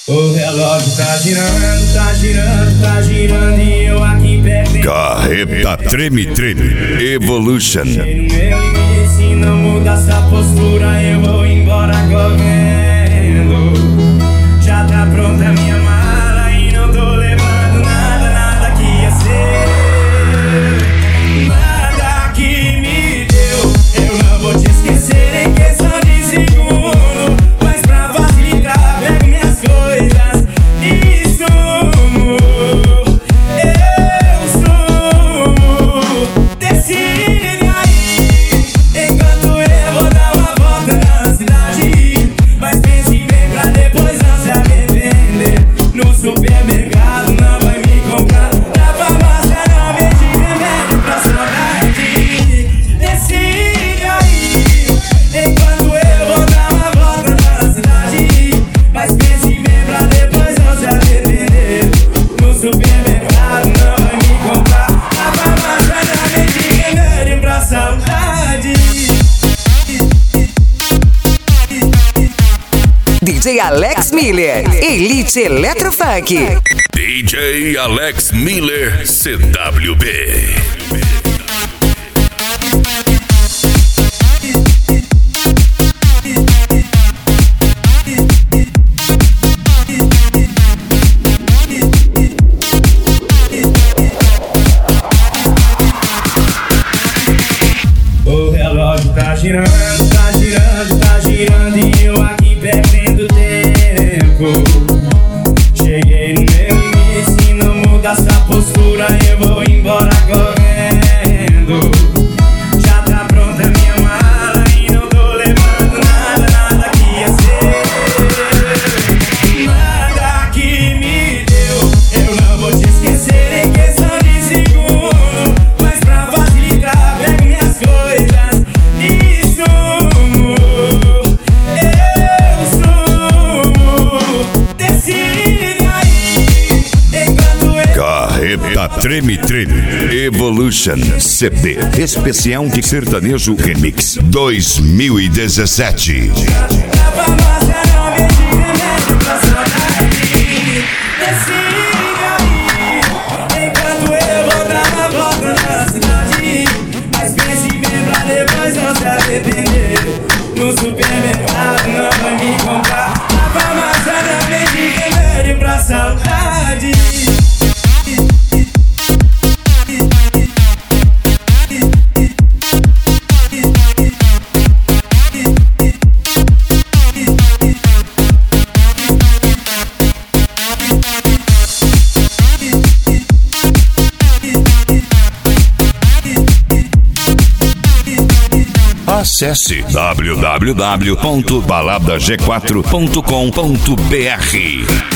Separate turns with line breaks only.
O relógio tá girando, tá girando, tá girando e eu aqui perdendo.
Carreta Treme Treme Evolution.
Cheguei no meu limite, se não muda essa postura eu vou embora correndo. Já tá pronta a minha mala e não tô levando nada, nada que ia ser. Nada que me deu, eu não vou te esquecer em questão de segundo. Mas pra facilitar, pego minhas coisas e sumo. Eu sumo. Decide aí, enquanto eu vou dar uma volta na cidade. Mas pense bem pra depois não se arrepender. No supermercado não vai me comprar, na farmácia não vende remédio pra saudade. Decide aí, enquanto eu vou dar uma volta na cidade. Mas pense bem pra depois não se arrepender. No supermercado não vai me comprar, na farmácia não vende remédio pra saudade.
DJ Alex Miller, Elite Eletrofunk.
DJ Alex Miller CWB.
O relógio tá girando, tá girando, tá girando e eu aqui perdendo tempo. Cheguei no meu limite, se não muda essa postura eu vou embora correndo. Já tá pronta a minha mala e não tô levando nada, nada que ia ser. Nada que me deu, eu não vou te esquecer em questão de segundo. Mas pra facilitar, pego minhas coisas e sumo. Eu sumo. Decide aí, enquanto eu
Carreta Treme Treme Evolution CD Especial de Sertanejo Remix 2017.
na farmácia não vende remédio pra saudade. Decide aí, enquanto eu vou dar uma volta na cidade. Mas pense bem pra depois não se arrepender. No supermercado não vai me comprar, na farmácia não vende remédio pra saudade.
Acesse www.baladag4.com.br.